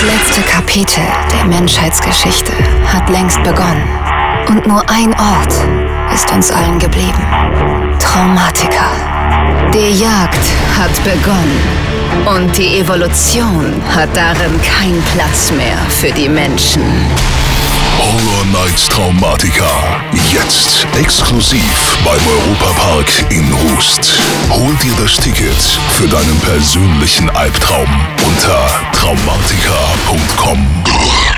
letzte Kapitel der Menschheitsgeschichte hat längst begonnen. Und nur ein Ort ist uns allen geblieben. Traumatica. Die Jagd hat begonnen. Und die Evolution hat darin keinen Platz mehr für die Menschen. Horror Nights Traumatica. Jetzt exklusiv beim Europapark in Rust. Hol dir das Ticket für deinen persönlichen Albtraum unter traumatica.com.